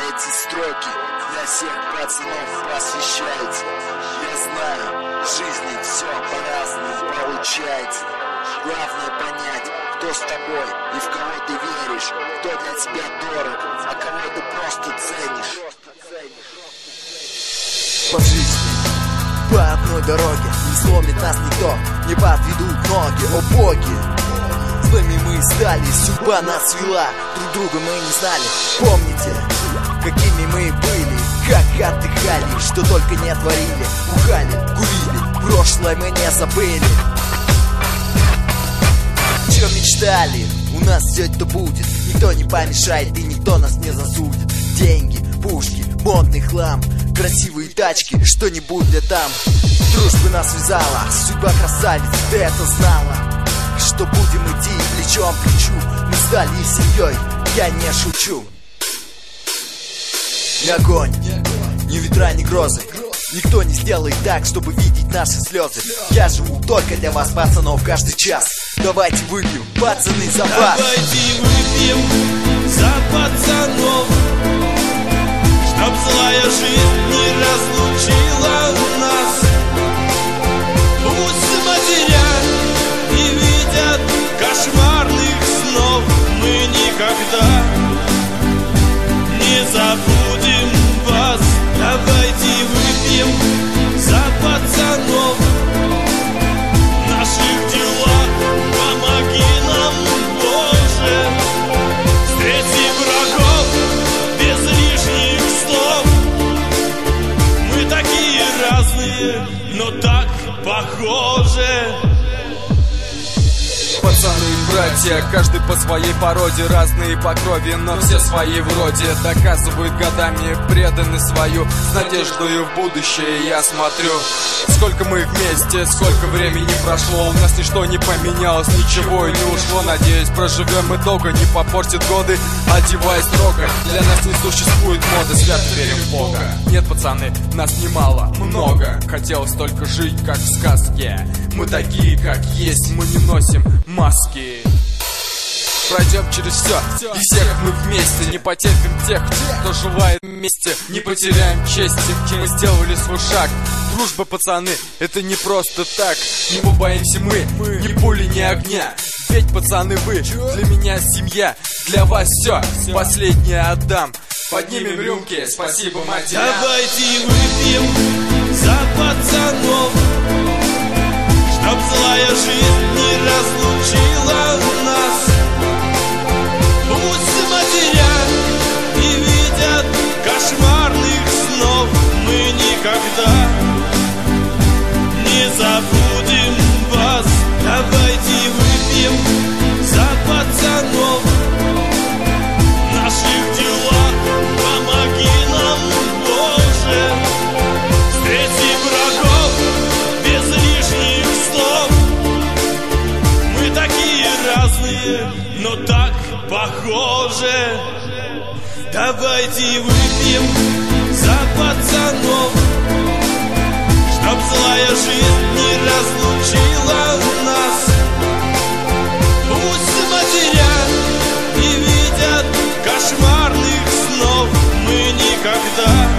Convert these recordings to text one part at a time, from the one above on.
Эти строки для всех пацанов посвящаются. Я знаю, в жизни все по-разному получается. Главное понять, кто с тобой и в кого ты веришь, кто для тебя дорог, а кого ты просто ценишь. По жизни, по одной дороге, не сломит нас никто, не подведут ноги, о боги. Злыми мы стали, судьба нас свела, друг друга мы не знали. Помните, какими мы были, как отдыхали, что только не творили. Бухали, курили, прошлое мы не забыли. Чем мечтали, у нас все это будет. Никто не помешает и никто нас не засудит. Деньги, пушки, модный хлам, красивые тачки, что-нибудь для там. Дружба нас связала, судьба красавиц, ты это знала. Что будем идти плечом к плечу, мы стали семьей, я не шучу. Ни огонь, ни ветра, ни грозы, никто не сделает так, чтобы видеть наши слезы. Я живу только для вас, пацанов, каждый час. Давайте выпьем, пацаны, за вас. Давайте выпьем за пацанов, чтоб злая жизнь не разлучила нас. Пусть матеря не видят кошмарных снов, мы никогда не забудем вас. Давайте выпьем за пацанов, в наших делах помоги нам, Боже. Встрети врагов без лишних слов. Мы такие разные, но так похожи. Пацаны и братья, каждый по своей породе, разные по крови, но все свои вроде. Доказывают годами, преданы свою, с надеждой в будущее я смотрю. Сколько мы вместе, сколько времени прошло, у нас ничто не поменялось, ничего и не ушло. Надеюсь, проживем мы долго, не попортит годы, одеваясь строго. Для нас не существует моды, свято верим в Бога. Нет, пацаны, нас немало, много. Хотелось только жить, как в сказке. Мы такие, как есть, мы не носим маски. Пройдем через все, и всех мы вместе. Не потерпим тех, кто желает вместе. Не потеряем чести, мы сделали свой шаг. Дружба, пацаны, это не просто так. Не побоимся мы, ни пули, ни огня. Ведь, пацаны, вы для меня семья. Для вас все, последнее отдам. Поднимем рюмки, спасибо, матерям. Давайте выпьем за пацанов, чтоб злая жизнь не разлучила нас. Пусть матеря не видят кошмарных снов, мы никогда не забудем вас. Давайте выпьем за пацанов, в наших делах помоги нам, Боже. Встрети врагов без лишних слов. Мы такие разные, но так похожи. Давайте выпьем за пацанов, чтоб злая жизнь не разлучила нас. Пусть матеря не видят кошмарных снов, мы никогда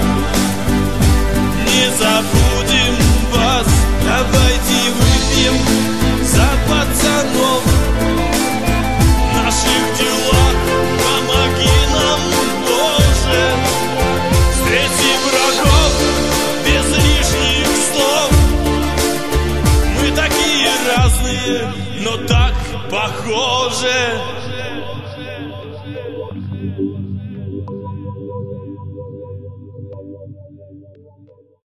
не забудем вас. Давайте выпьем за пацанов, в наших делах помоги нам, Боже. Встрети врагов без лишних слов. Мы такие разные, но так похожи.